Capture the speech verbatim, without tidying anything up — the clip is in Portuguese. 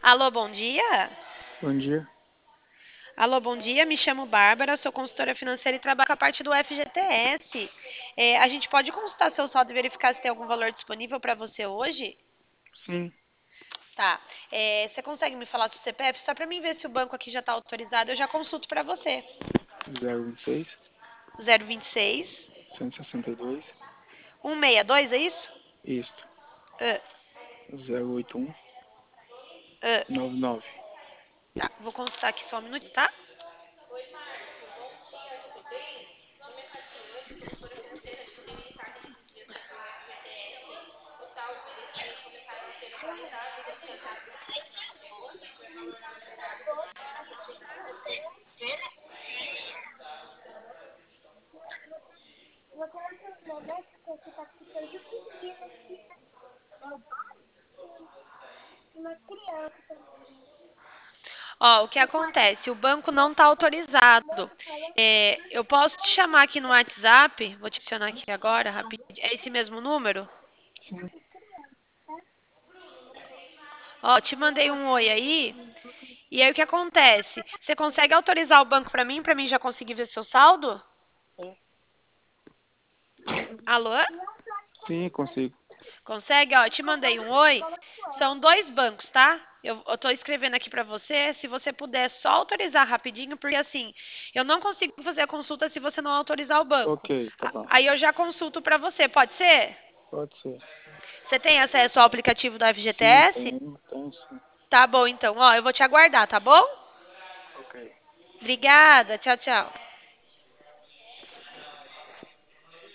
Alô, bom dia? Bom dia. Alô, bom dia. Me chamo Bárbara, sou consultora financeira e trabalho com a parte do F G T S. É, a gente pode consultar seu saldo e verificar se tem algum valor disponível para você hoje? Sim, Tá. É, você consegue me falar seu C P F só para mim ver se o banco aqui já está autorizado? Eu já consulto para você. zero vinte e seis, Zero vinte e seis, cento e sessenta e dois, cento e sessenta e dois, é isso? isto, Ah, zero oito um, ah, nove nove. tá. Vou consultar aqui só um minuto, tá? Ó, o que acontece? O banco não está autorizado. É, eu posso te chamar aqui no WhatsApp, vou te adicionar aqui agora, rapidinho. É esse mesmo número? Sim, Ó, te mandei um oi aí. E aí o que acontece? Você consegue autorizar o banco para mim, para mim já conseguir ver seu saldo? Alô? sim, consigo. Consegue? Ó, te mandei um oi. São dois bancos, tá? Eu, eu tô escrevendo aqui para você. Se você puder só autorizar rapidinho, porque assim, eu não consigo fazer a consulta se você não autorizar o banco. Ok, tá A- bom. Aí eu já consulto para você, pode ser? Pode ser. Você tem acesso ao aplicativo do Sim, F G T S? tenho, tenho sim. Tá bom, então. Ó, eu vou te aguardar, tá bom? Ok. Obrigada. Tchau, tchau.